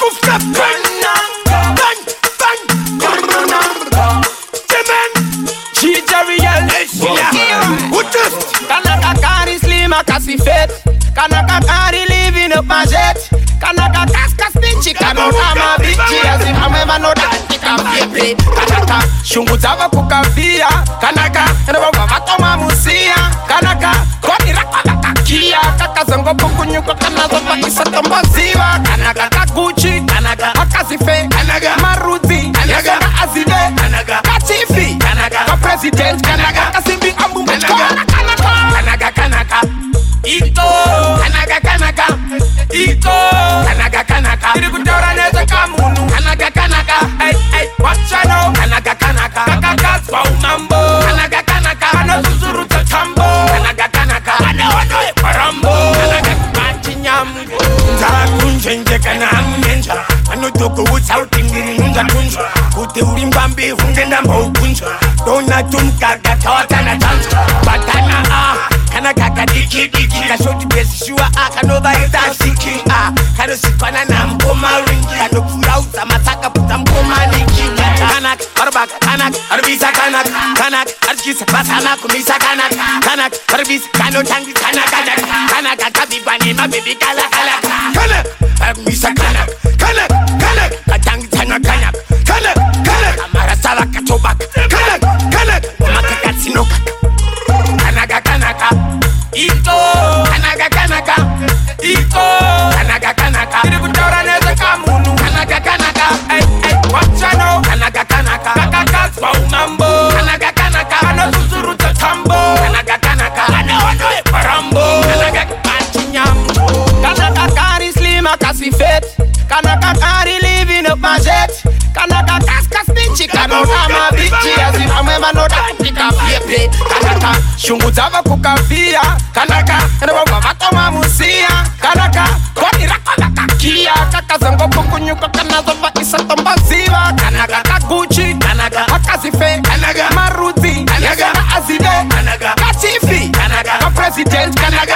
Ufka Penna Bang Chijariel Kanaka kari slima kasi fet Kanaka kari living up my jet Kanaka kaskas pinchi kanona mabichi Azima mema no dati kampipe Kanaka shungu zava kukavia Kanaka nababa vatoma musia Kanaka kodi rakwa kia Kaka zango kukunyuko kanazo pakisa tombaziva Kanaka kaguchi Kanaka akazife Kanaka maruzi Kanaka azide Kanaka katifi Kanaka president Kanaka kasimbi ambu mechkona Kanaka Kanaka Ito Kanaka Ito Kanaka Irikutora neza kamunu Kanaka Hey watcha no Kanaka Kaka kwa unambo Kanaka Ano zuzuru tatambo Kanaka Ano parambo Kanaka machinyambo Nzara kunjenje kana amunenja Ano toko utsautingiri nunza kunja Kute ulimbambi hungenda mbo kunja Dona tumkaga tawata na tanza Batana Kanaka diki Kashoti besi shua Kanova ita siki Kano sikwana na mkoma ringi Kano kurauza mataka puta mkoma niki Kanak, barbaka, kanak, arbisa kanak Kanak, arjisa pasana kumisa kanak arbisa kano tangi kanak kabibani mabibi kanak arbisa kanak katangi kanak amara sala katobak kanak makakatsinoka Kanaka Ito Kanaka Ito Kanaka Irikutora neza kamunu Kanaka Hey watcha no Kanaka Kaka kwa unambo Kanaka Ano zuzuru tatambo Kanaka Ano parambo Kanaka machinyambo Kanaka kari slima kasi fet Kanaka kari living up my jet Kanaka kaskas pinchi kanona mabichi Azima mema no dati kampipe Kanaka shungu zava kukavia Kanaka nababa vatoma musia Kanaka kodi rakwa kia Kaka zango kukunyuko kanazo pakisa tombaziva Kanaka kaguchi Kanaka akazife Kanaka maruzi Kanaka azide Kanaka katifi Kanaka president Kanaka